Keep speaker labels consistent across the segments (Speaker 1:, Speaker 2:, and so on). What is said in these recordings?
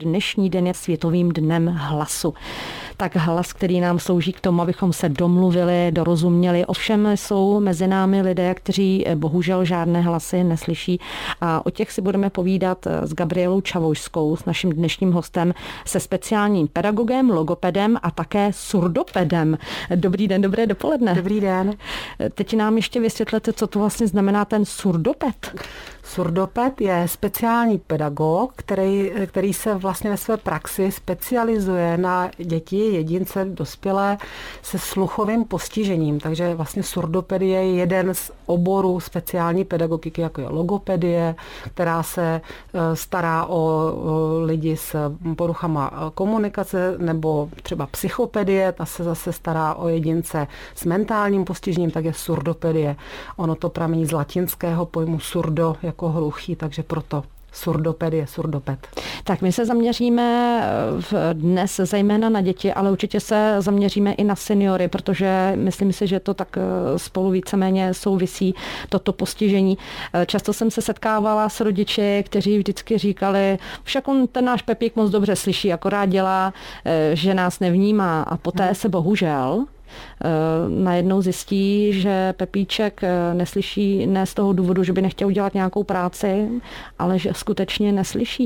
Speaker 1: Dnešní den je Světovým dnem hlasu. Tak hlas, který nám slouží k tomu, abychom se domluvili, dorozuměli. Ovšem jsou mezi námi lidé, kteří bohužel žádné hlasy neslyší. A o těch si budeme povídat s Gabrielou Čavojskou, s naším dnešním hostem, se speciálním pedagogem, logopedem a také surdopedem. Dobrý den, dobré dopoledne.
Speaker 2: Dobrý den.
Speaker 1: Teď nám ještě vysvětlete, co to vlastně znamená ten surdoped.
Speaker 2: Surdoped je speciální pedagog, který se vlastně ve své praxi specializuje na děti, jedince, dospělé se sluchovým postižením. Takže vlastně surdopedie je jeden z oborů speciální pedagogiky, jako je logopedie, která se stará o lidi s poruchama komunikace, nebo třeba psychopedie, ta se zase stará o jedince s mentálním postižením, tak je surdopedie. Ono to pramení z latinského pojmu surdo, jako hluchý, takže proto surdopedie, surdoped.
Speaker 1: Tak my se zaměříme dnes zejména na děti, ale určitě se zaměříme i na seniory, protože myslím si, že to tak spolu víceméně souvisí, toto postižení. Často jsem se setkávala s rodiči, kteří vždycky říkali, však on ten náš Pepík moc dobře slyší, akorát dělá, že nás nevnímá a poté se bohužel najednou zjistí, že Pepíček neslyší ne z toho důvodu, že by nechtěl udělat nějakou práci, ale že skutečně neslyší.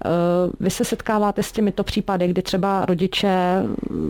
Speaker 1: Vy se setkáváte s těmito případy, kdy třeba rodiče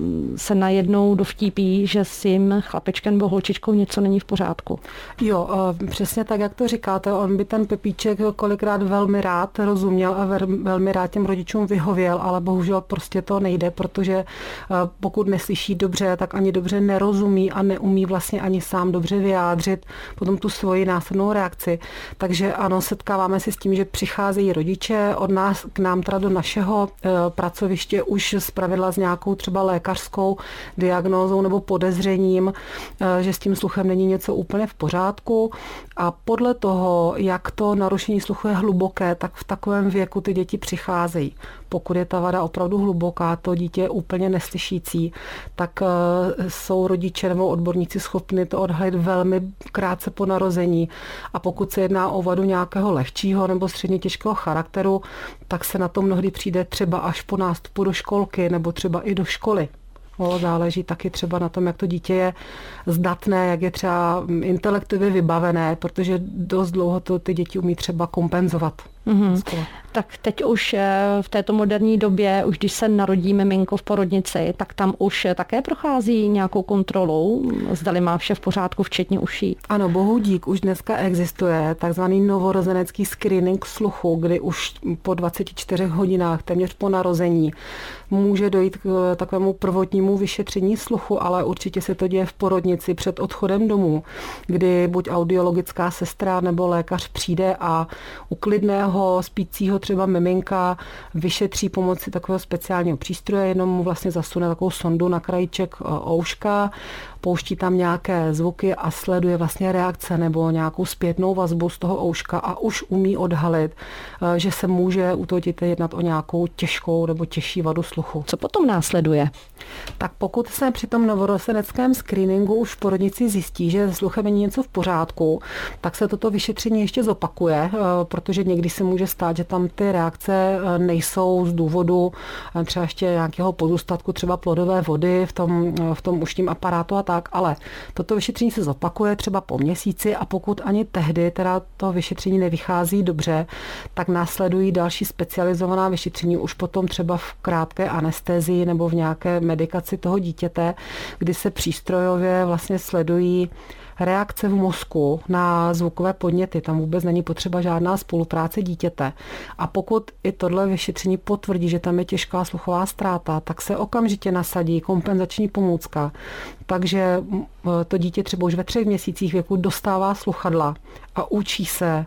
Speaker 1: se najednou dovtípí, že s tím chlapečkem nebo holčičkou něco není v pořádku.
Speaker 2: Jo, přesně tak, jak to říkáte, on by ten Pepíček kolikrát velmi rád rozuměl a velmi rád těm rodičům vyhověl, ale bohužel prostě to nejde, protože pokud neslyší dobře, tak ani dobře nerozumí a neumí vlastně ani sám dobře vyjádřit potom tu svoji následnou reakci. Takže ano, setkáváme se s tím, že přicházejí rodiče od nás k nám teda do našeho pracoviště už zpravidla s nějakou třeba lékařskou diagnózou nebo podezřením, že s tím sluchem není něco úplně v pořádku a podle toho, jak to narušení sluchu je hluboké, tak v takovém věku ty děti přicházejí. Pokud je ta vada opravdu hluboká, to dítě je úplně neslyšící, tak jsou rodiče nebo odborníci schopni to odhalit velmi krátce po narození. A pokud se jedná o vadu nějakého lehčího nebo středně těžkého charakteru, tak se na to mnohdy přijde třeba až po nástupu do školky nebo třeba i do školy. Záleží taky třeba na tom, jak to dítě je zdatné, jak je třeba intelektově vybavené, protože dost dlouho to ty děti umí třeba kompenzovat. Mm-hmm.
Speaker 1: Tak teď už v této moderní době, už když se narodí miminko v porodnici, tak tam už také prochází nějakou kontrolou, zdali má vše v pořádku, včetně uší.
Speaker 2: Ano, bohu dík, už dneska existuje takzvaný novorozenecký screening sluchu, kdy už po 24 hodinách, téměř po narození, může dojít k takovému prvotnímu vyšetření sluchu, ale určitě se to děje v porodnici před odchodem domů, kdy buď audiologická sestra nebo lékař přijde a u klidného spícího třeba miminka vyšetří pomocí takového speciálního přístroje, jenom mu vlastně zasune takovou sondu na krajíček ouška, pouští tam nějaké zvuky a sleduje vlastně reakce nebo nějakou zpětnou vazbu z toho ouška a už umí odhalit, že se může u toho dítěte jednat o nějakou těžkou nebo těžší vadu sluchu.
Speaker 1: Co potom následuje?
Speaker 2: Tak pokud se při tom novorozeneckém screeningu už v porodnici zjistí, že se sluchem není něco v pořádku, tak se toto vyšetření ještě zopakuje, protože někdy se může stát, že tam ty reakce nejsou z důvodu třeba ještě nějakého pozůstatku, třeba plodové vody v tom ušním aparátu a tak, ale toto vyšetření se zopakuje třeba po měsíci a pokud ani tehdy teda to vyšetření nevychází dobře, tak následují další specializovaná vyšetření už potom třeba v krátké anestezii nebo v nějaké medikaci toho dítěte, kdy se přístrojově vlastně sledují reakce v mozku na zvukové podněty. Tam vůbec není potřeba žádná spolupráce dítěte. A pokud i tohle vyšetření potvrdí, že tam je těžká sluchová ztráta, tak se okamžitě nasadí kompenzační pomůcka. Takže to dítě třeba už ve 3 měsících věku dostává sluchadla a učí se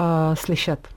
Speaker 2: slyšet.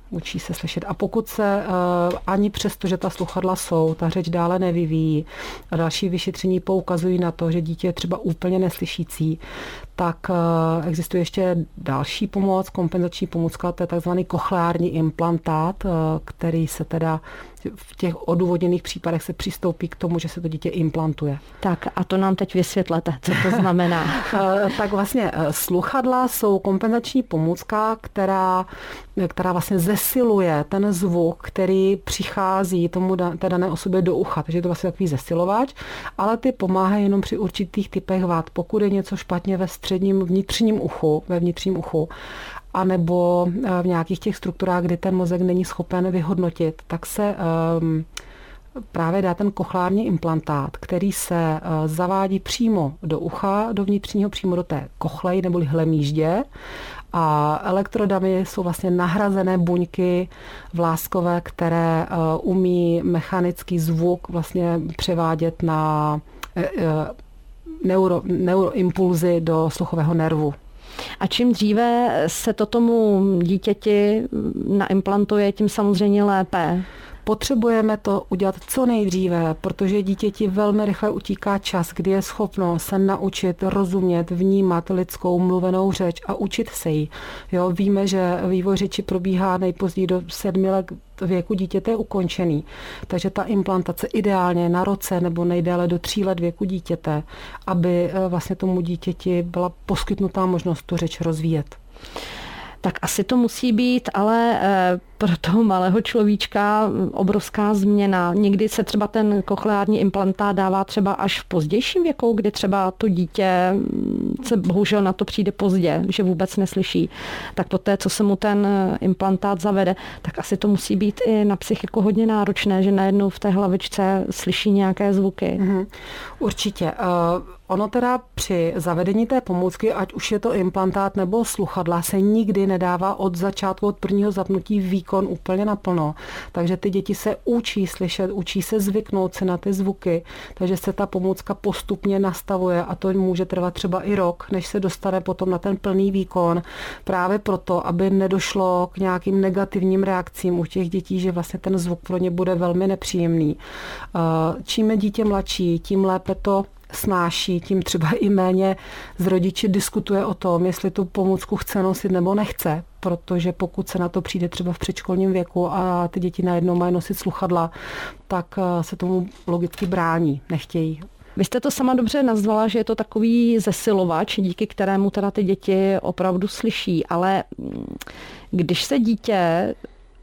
Speaker 2: A pokud se ani přesto, že ta sluchadla jsou, ta řeč dále nevyvíjí a další vyšetření poukazují na to, že dítě je třeba úplně neslyšící, tak existuje ještě další pomoc, kompenzační pomůcka, to je takzvaný kochleární implantát, který se teda v těch odůvodněných případech se přistoupí k tomu, že se to dítě implantuje.
Speaker 1: Tak a to nám teď vysvětlete, co to znamená.
Speaker 2: Tak vlastně sluchadla jsou kompenzační pomůcka, která vlastně zesiluje ten zvuk, který přichází tomu té dané osobě do ucha. Takže je to vlastně takový zesilovač, ale ty pomáhají jenom při určitých typech vad. Pokud je něco špatně ve vnitřním uchu, anebo v nějakých těch strukturách, kdy ten mozek není schopen vyhodnotit, tak se právě dá ten kochlární implantát, který se zavádí přímo do ucha, do vnitřního, přímo do té kochlej neboli hlemýždě. A elektrodami jsou vlastně nahrazené buňky vláskové, které umí mechanický zvuk vlastně převádět na neuroimpulzy do sluchového nervu.
Speaker 1: A čím dříve se to tomu dítěti naimplantuje, tím samozřejmě lépe.
Speaker 2: Potřebujeme to udělat co nejdříve, protože dítěti velmi rychle utíká čas, kdy je schopno se naučit rozumět, vnímat lidskou mluvenou řeč a učit se ji. Jo, víme, že vývoj řeči probíhá nejpozději do 7 let věku dítěte je ukončený. Takže ta implantace ideálně na roce nebo nejdéle do 3 let věku dítěte, aby vlastně tomu dítěti byla poskytnutá možnost tu řeč rozvíjet.
Speaker 1: Tak asi to musí být, ale pro toho malého človíčka obrovská změna. Někdy se třeba ten kochleární implantát dává třeba až v pozdějším věku, kdy třeba to dítě se bohužel na to přijde pozdě, že vůbec neslyší. Tak poté, co se mu ten implantát zavede, tak asi to musí být i na psychiku hodně náročné, že najednou v té hlavičce slyší nějaké zvuky.
Speaker 2: Určitě. Ono teda při zavedení té pomůcky, ať už je to implantát nebo sluchadla, se nikdy nedává od začátku, od prvního zapnutí výkon úplně naplno. Takže ty děti se učí slyšet, učí se zvyknout si na ty zvuky, takže se ta pomůcka postupně nastavuje a to může trvat třeba i rok, než se dostane potom na ten plný výkon. Právě proto, aby nedošlo k nějakým negativním reakcím u těch dětí, že vlastně ten zvuk pro ně bude velmi nepříjemný. Čím je dítě mladší, tím lépe to snáší, tím třeba i méně s rodiči diskutuje o tom, jestli tu pomůcku chce nosit nebo nechce, protože pokud se na to přijde třeba v předškolním věku a ty děti najednou mají nosit sluchadla, tak se tomu logicky brání, nechtějí.
Speaker 1: Vy jste to sama dobře nazvala, že je to takový zesilovač, díky kterému teda ty děti opravdu slyší, ale když se dítě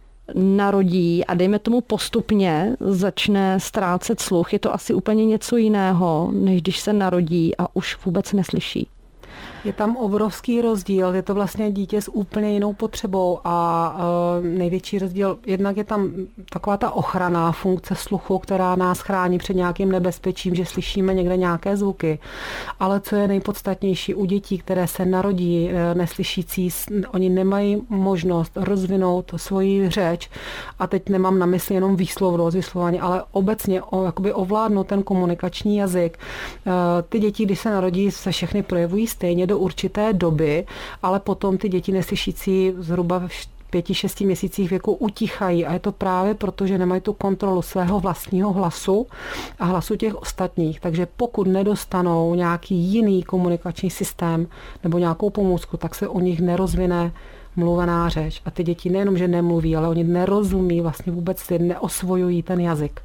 Speaker 1: narodí a dejme tomu postupně začne ztrácet sluch, je to asi úplně něco jiného, než když se narodí a už vůbec neslyší.
Speaker 2: Je tam obrovský rozdíl, je to vlastně dítě s úplně jinou potřebou a největší rozdíl, jednak je tam taková ta ochranná funkce sluchu, která nás chrání před nějakým nebezpečím, že slyšíme někde nějaké zvuky. Ale co je nejpodstatnější u dětí, které se narodí neslyšící, oni nemají možnost rozvinout svoji řeč a teď nemám na mysli jenom výslovnost, vyslování, ale obecně jakoby ovládnout ten komunikační jazyk. Ty děti, když se narodí, se všechny projevují stejně do určité doby, ale potom ty děti neslyšící zhruba v 5-6 měsících věku utichají a je to právě proto, že nemají tu kontrolu svého vlastního hlasu a hlasu těch ostatních. Takže pokud nedostanou nějaký jiný komunikační systém nebo nějakou pomůcku, tak se u nich nerozvine mluvená řeč. A ty děti nejenom, že nemluví, ale oni nerozumí, vlastně vůbec si neosvojují ten jazyk.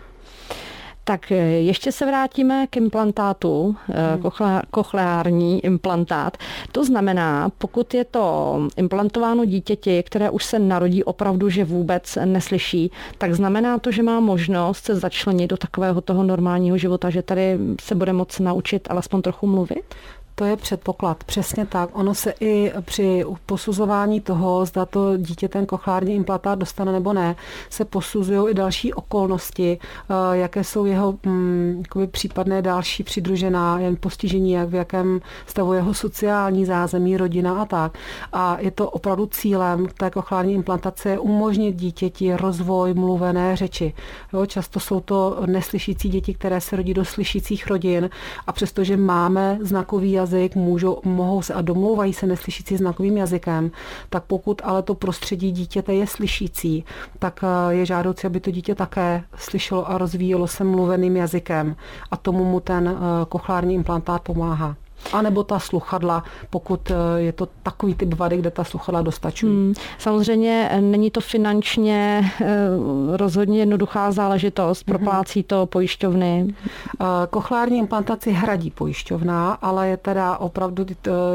Speaker 1: Tak ještě se vrátíme k implantátu, kochleární implantát. To znamená, pokud je to implantováno dítěti, které už se narodí opravdu, že vůbec neslyší, tak znamená to, že má možnost se začlenit do takového toho normálního života, že tady se bude moct naučit alespoň trochu mluvit?
Speaker 2: To je předpoklad, přesně tak. Ono se i při posuzování toho, zda to dítě ten kochleární implantát dostane nebo ne, se posuzují i další okolnosti, jaké jsou jeho případné další přidružená jen postižení, jak v jakém stavu jeho sociální zázemí, rodina a tak. A je to opravdu cílem té kochleární implantace umožnit dítěti rozvoj mluvené řeči. Jo, často jsou to neslyšící děti, které se rodí do slyšících rodin a přestože máme znakový jazyk, mohou se a domlouvají se neslyšící znakovým jazykem, tak pokud ale to prostředí dítěte je slyšící, tak je žádoucí, aby to dítě také slyšelo a rozvíjelo se mluveným jazykem a tomu mu ten kochleární implantát pomáhá. A nebo ta sluchadla, pokud je to takový typ vady, kde ta sluchadla dostačují.
Speaker 1: Samozřejmě není to finančně rozhodně jednoduchá záležitost. Proplácí to pojišťovny?
Speaker 2: Kochlární implantaci hradí pojišťovna, ale je teda opravdu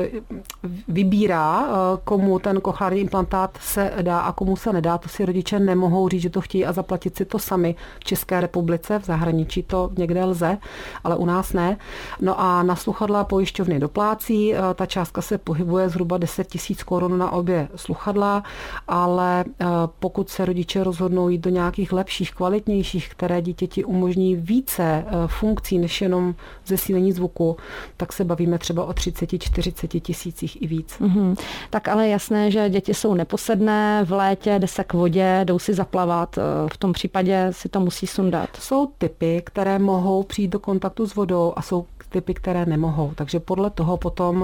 Speaker 2: vybírá, komu ten kochlární implantát se dá a komu se nedá. To si rodiče nemohou říct, že to chtějí a zaplatit si to sami. V České republice, v zahraničí to někde lze, ale u nás ne. No a na sluchadla pojišťovny doplácí. Ta částka se pohybuje zhruba 10 000 korun na obě sluchadla, ale pokud se rodiče rozhodnou jít do nějakých lepších, kvalitnějších, které dítěti umožní více funkcí než jenom zesílení zvuku, tak se bavíme třeba o 30-40 tisících i víc.
Speaker 1: Tak ale jasné, že děti jsou neposedné, v létě jde se k vodě, jdou si zaplavat, v tom případě si to musí sundat.
Speaker 2: Jsou typy, které mohou přijít do kontaktu s vodou a jsou typy, které nemohou. Takže podle toho potom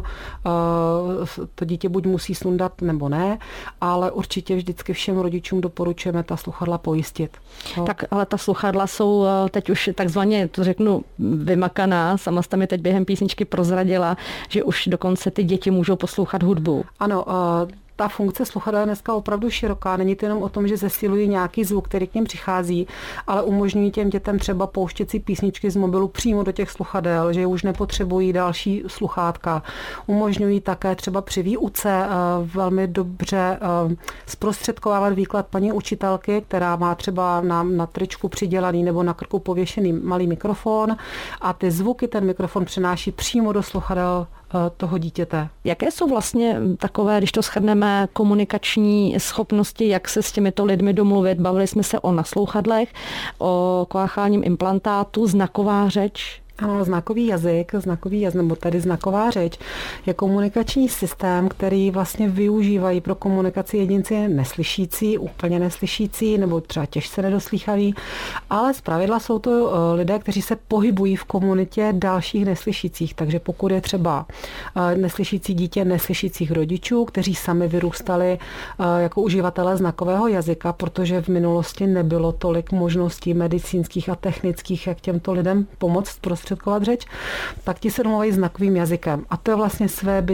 Speaker 2: to dítě buď musí sundat nebo ne, ale určitě vždycky všem rodičům doporučujeme ta sluchadla pojistit.
Speaker 1: Tak ale ta sluchadla jsou teď už takzvaně, to řeknu, vymakaná. Sama jste mi teď během písničky prozradila, že už dokonce ty děti můžou poslouchat hudbu.
Speaker 2: Ano, ta funkce sluchadel je dneska opravdu široká. Není to jenom o tom, že zesilují nějaký zvuk, který k ním přichází, ale umožňují těm dětem třeba pouštět si písničky z mobilu přímo do těch sluchadel, že už nepotřebují další sluchátka. Umožňují také třeba při výuce velmi dobře zprostředkovávat výklad paní učitelky, která má třeba na tričku přidělaný nebo na krku pověšený malý mikrofon a ty zvuky ten mikrofon přenáší přímo do sluchadel toho dítěte.
Speaker 1: Jaké jsou vlastně takové, když to shrneme, komunikační schopnosti, jak se s těmito lidmi domluvit? Bavili jsme se o naslouchadlech, o koachiálním implantátu, znaková řeč.
Speaker 2: Ano, znakový jazyk, nebo tady znaková řeč je komunikační systém, který vlastně využívají pro komunikaci jedinci neslyšící, úplně neslyšící nebo třeba těžce nedoslýchaví, ale zpravidla jsou to lidé, kteří se pohybují v komunitě dalších neslyšících, takže pokud je třeba neslyšící dítě neslyšících rodičů, kteří sami vyrůstali jako uživatelé znakového jazyka, protože v minulosti nebylo tolik možností medicínských a technických, jak těmto lidem pomoct zprostředkovat řeč, tak ti se domluvají znakovým jazykem. A to je vlastně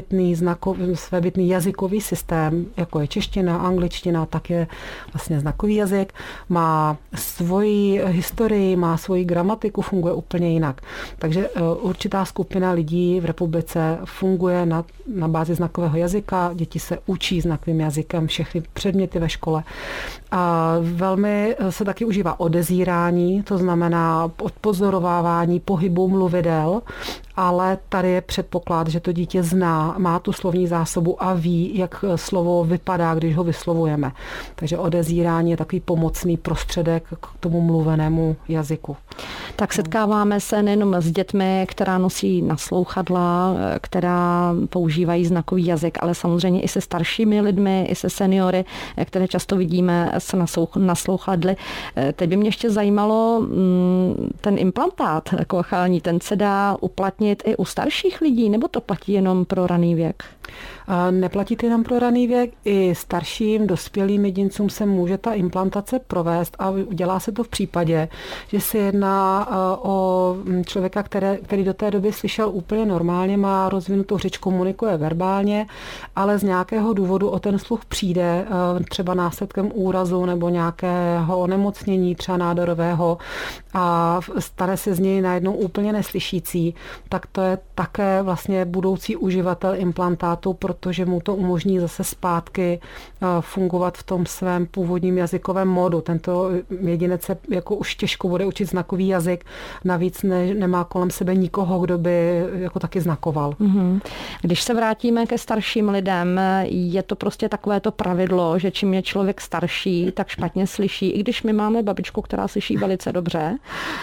Speaker 2: svébytný jazykový systém, jako je čeština, angličtina, tak je vlastně znakový jazyk. Má svoji historii, má svoji gramatiku, funguje úplně jinak. Takže určitá skupina lidí v republice funguje na bázi znakového jazyka, děti se učí znakovým jazykem, všechny předměty ve škole. A velmi se taky užívá odezírání, to znamená odpozorovávání pohybu mluvidel, ale tady je předpoklad, že to dítě zná, má tu slovní zásobu a ví, jak slovo vypadá, když ho vyslovujeme. Takže odezírání je takový pomocný prostředek k tomu mluvenému jazyku.
Speaker 1: Tak setkáváme se nejenom s dětmi, která nosí naslouchadla, která používají znakový jazyk, ale samozřejmě i se staršími lidmi, i se seniory, které často vidíme se naslouchadly. Teď by mě ještě zajímalo, ten implantát koachiální, ten se dá uplatnit i u starších lidí, nebo to platí jenom pro raný věk?
Speaker 2: Neplatí to jenom pro raný věk, i starším, dospělým jedincům se může ta implantace provést a dělá se to v případě, že se jedná o člověka, který do té doby slyšel úplně normálně, má rozvinutou řeč, komunikuje verbálně, ale z nějakého důvodu o ten sluch přijde, třeba následkem úrazu nebo nějakého onemocnění, třeba nádorového, a stane se z něj najednou úplně neslyšící, tak to je také vlastně budoucí uživatel implantátu, protože mu to umožní zase zpátky fungovat v tom svém původním jazykovém módu. Tento jedinec se jako už těžko bude učit znakový jazyk, navíc nemá kolem sebe nikoho, kdo by jako taky znakoval.
Speaker 1: Když se vrátíme ke starším lidem, je to prostě takové to pravidlo, že čím je člověk starší, tak špatně slyší, i když my máme babičku, která slyší velice dobře.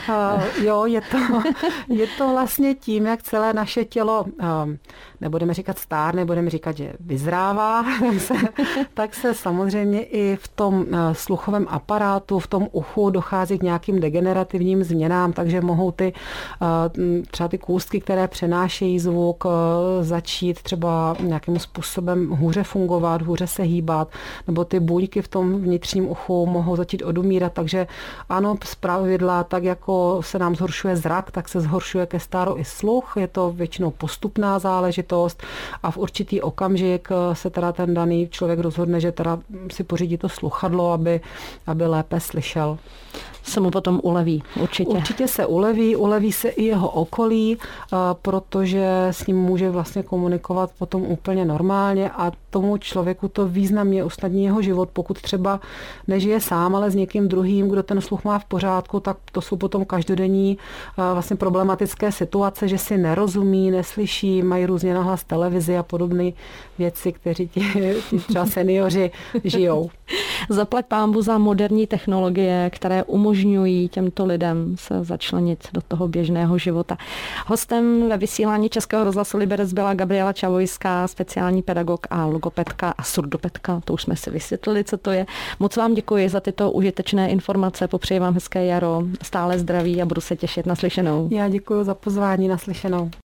Speaker 2: Jo, je to vlastně tím, jak celé naše tělo, nebudeme říkat stárne, budeme říkat říkat, že vyzrává, tak se samozřejmě i v tom sluchovém aparátu, v tom uchu dochází k nějakým degenerativním změnám, takže mohou třeba ty kůstky, které přenášejí zvuk, začít třeba nějakým způsobem hůře fungovat, hůře se hýbat, nebo ty buňky v tom vnitřním uchu mohou začít odumírat, takže ano, zpravidla, tak jako se nám zhoršuje zrak, tak se zhoršuje ke stáru i sluch, je to většinou postupná záležitost a v určitý okamžik se teda ten daný člověk rozhodne, že teda si pořídí to sluchadlo, aby lépe slyšel.
Speaker 1: Se mu potom uleví, určitě.
Speaker 2: Určitě se uleví se i jeho okolí, protože s ním může vlastně komunikovat potom úplně normálně a tomu člověku to významně usnadní jeho život, pokud třeba nežije sám, ale s někým druhým, kdo ten sluch má v pořádku, tak to jsou potom každodenní vlastně problematické situace, že si nerozumí, neslyší, mají různě nahlas televizi a podobné věci, kteří ti třeba seniori žijou.
Speaker 1: Zaplať pánbu za moderní technologie, které umožňují těmto lidem se začlenit do toho běžného života. Hostem ve vysílání Českého rozhlasu Liberec byla Gabriela Čavojská, speciální pedagog a logopedka a surdopedka. To už jsme si vysvětlili, co to je. Moc vám děkuji za tyto užitečné informace. Popřeji vám hezké jaro, stále zdraví a budu se těšit na slyšenou.
Speaker 2: Já děkuji za pozvání, na slyšenou.